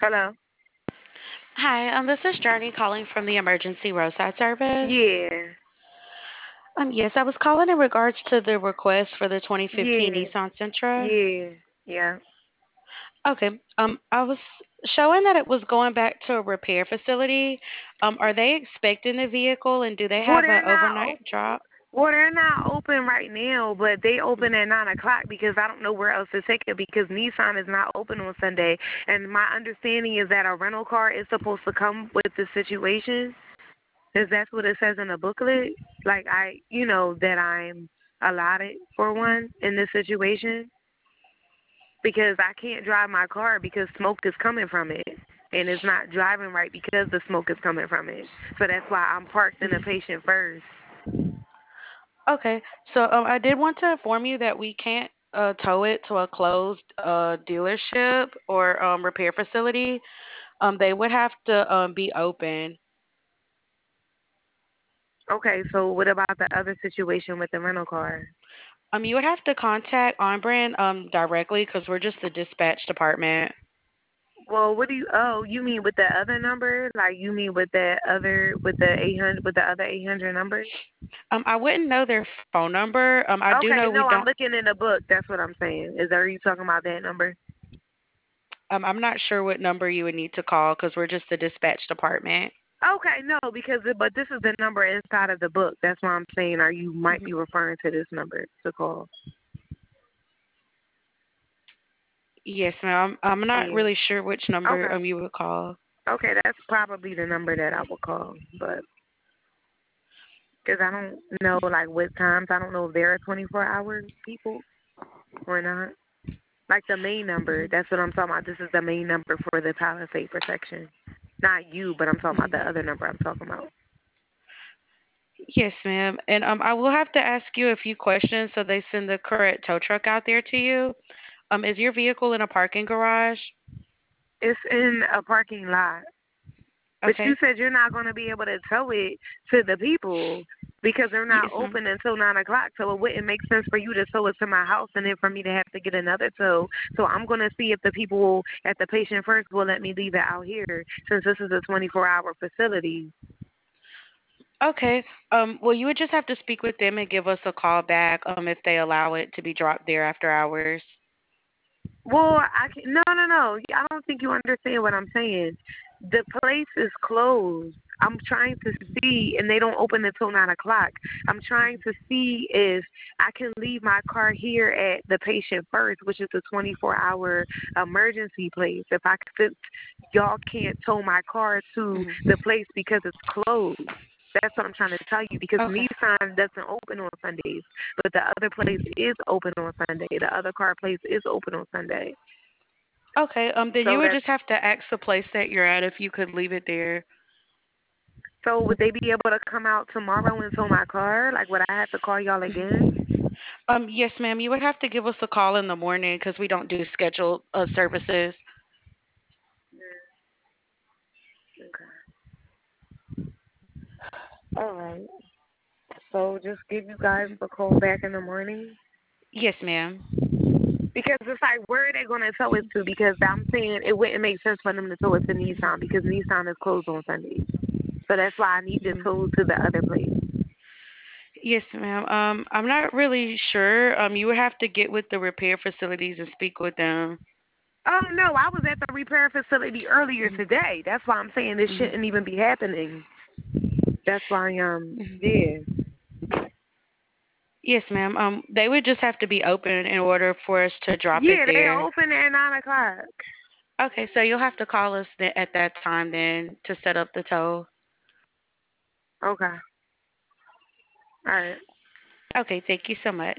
Hello. Hi, this is Journey calling from the Emergency Roadside Service. Yeah. Yes, I was calling in regards to the request for the 2015 Yeah. Nissan Sentra. Yeah. Yeah. Okay, I was showing that it was going back to a repair facility. Are they expecting the vehicle and do they Well, have an they're not overnight open. drop? Well, they're not open right now, but they open at 9 o'clock because I don't know where else to take it because Nissan is not open on Sunday. And my understanding is that a rental car is supposed to come with the situation, because that's what it says in the booklet. Like that I'm allotted for one in this situation because I can't drive my car because smoke is coming from it. And it's not driving right because the smoke is coming from it. So that's why I'm parked in the patient first. Okay, so I did want to inform you that we can't tow it to a closed dealership or repair facility. They would have to be open. Okay, so what about the other situation with the rental car? You would have to contact On Brand directly because we're just the dispatch department. Well, you mean with the other number? Like you mean with with the 800, with the other 800 number? I wouldn't know their phone number. I do know Okay, we no, don't. I'm looking in the book. That's what I'm saying. Are you talking about that number? I'm not sure what number you would need to call because we're just the dispatch department. Okay, no, but this is the number inside of the book. That's why I'm saying, or you might Mhm. be referring to this number to call. Yes, ma'am. I'm not Yeah. really sure which number Okay. you would call. Okay, that's probably the number that I will call, but because I don't know like what times. I don't know if there are 24-hour people or not. Like the main number. That's what I'm talking about. This is the main number for the Palisade protection. Not you, but I'm talking about the Mhm. other number I'm talking about. Yes, ma'am. And I will have to ask you a few questions so they send the correct tow truck out there to you. Is your vehicle in a parking garage? It's in a parking lot. But you Okay. said you're not going to be able to tow it to the people because they're not Yes, ma'am. open until 9 o'clock. So it wouldn't make sense for you to tow it to my house and then for me to have to get another tow. So I'm going to see if the people at the patient first will let me leave it out here since this is a 24-hour facility. Okay. Well, you would just have to speak with them and give us a call back if they allow it to be dropped there after hours. Well, I can no, no, no. I don't think you understand what I'm saying. The place is closed. I'm trying to see, and they don't open until 9 o'clock. I'm trying to see if I can leave my car here at the patient first, which is a 24-hour emergency place. If y'all can't tow my car to the Hmm. place because it's closed. That's what I'm trying to tell you because Okay. Nissan doesn't open on Sundays, but the other place is open on Sunday. The other car place is open on Sunday. Okay. Then you So would that's just have to ask the place that you're at if you could leave it there. so would they be able to come out tomorrow and tow my car? Like would I have to call y'all again? Yes, ma'am. You would have to give us a call in the morning because we don't do scheduled services. Okay. All right. So just give you guys a call back in the morning. Yes, ma'am. Because it's like, where are they going to tow it to? Because I'm saying it wouldn't make sense for them to tow it to Nissan because Nissan is closed on Sundays. So that's why I need to Mhm. tow to the other place. Yes, ma'am. I'm not really sure. You would have to get with the repair facilities and speak with them. Oh, no, I was at the repair facility earlier Mhm. today. That's why I'm saying this Mhm. shouldn't even be happening. That's why, Mhm. yeah. Yes, ma'am. They would just have to be open in order for us to drop it Yeah, they there. open at 9 o'clock. Okay, so you'll have to call us at that time then to set up the tow. Okay. All right. Okay, thank you so much.